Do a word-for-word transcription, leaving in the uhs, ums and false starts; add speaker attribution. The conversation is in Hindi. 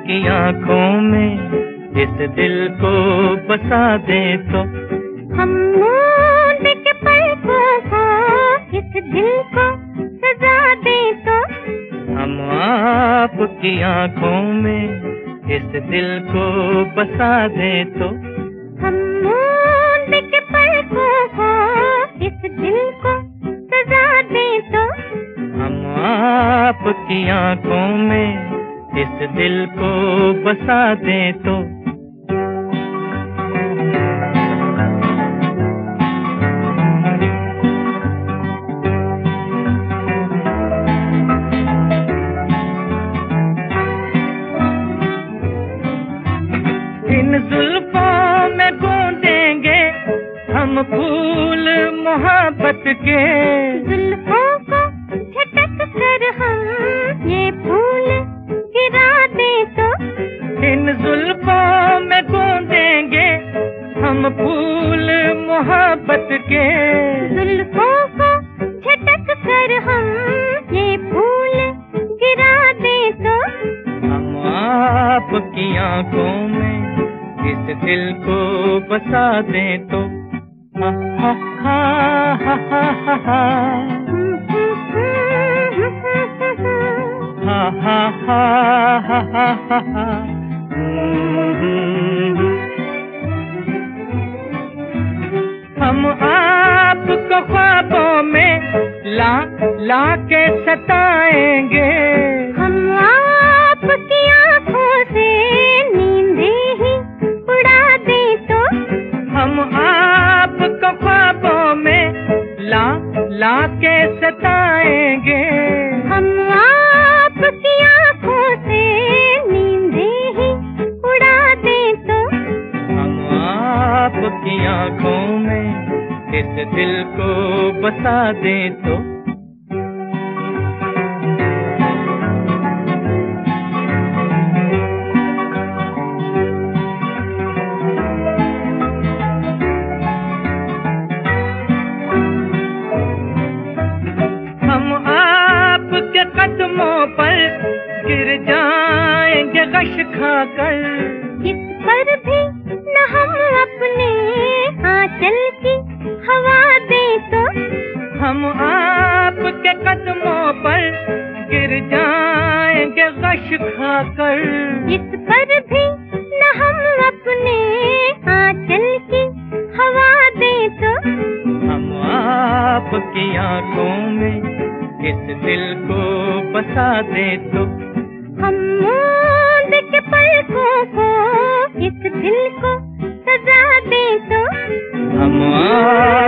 Speaker 1: आपकी आंखों में इस दिल को बसा दे तो
Speaker 2: हम मूंद के पलकों को इस दिल को सजा दे तो
Speaker 1: हम आपकी आंखों में इस दिल को बसा दे तो
Speaker 2: हम मूंद के पलकों को इस दिल को सजा दे तो
Speaker 1: हम आपकी आंखों में इस दिल को बसा दे तो इन जुल्फों में गूंजेंगे हम फूल मोहब्बत के।
Speaker 2: जुल्फों को झटक कर हम ये फूल गिरा दे तो
Speaker 1: इन जुल्फों में गूंजेंगे हम फूल मोहब्बत के।
Speaker 2: जुल्फों को झटक कर हम ये फूल गिरा दे तो
Speaker 1: हम आपकी आंखों में इस दिल को बसा दे तो हा हा हा हा हा हा हा हा हा हा हा। हम आपको ख्वाबों में ला ला के सताएंगे।
Speaker 2: हम आपकी आंखों से नींदे ही उड़ा दे तो
Speaker 1: हम आपको ख्वाबों में ला ला के सताएंगे।
Speaker 2: हम आपकी आंखों से नींदे ही उड़ा दे तो
Speaker 1: हम आपकी आंखों में इस दिल को बसा दे तो हम आपके कदमों पर गिर जाएंगे गश खाकर।
Speaker 2: इस पर भी न हम अपने आंचल की हवा दे तो
Speaker 1: हम आपके कदमों पर गिर जाएंगे गश खाकर।
Speaker 2: इस पर भी न हम अपने आंचल की हवा दे तो
Speaker 1: हम आपकी आंखों में इस दिल को बसा दे तो
Speaker 2: हम मूंद के पलकों को इस दिल को सजा दे तो
Speaker 1: हम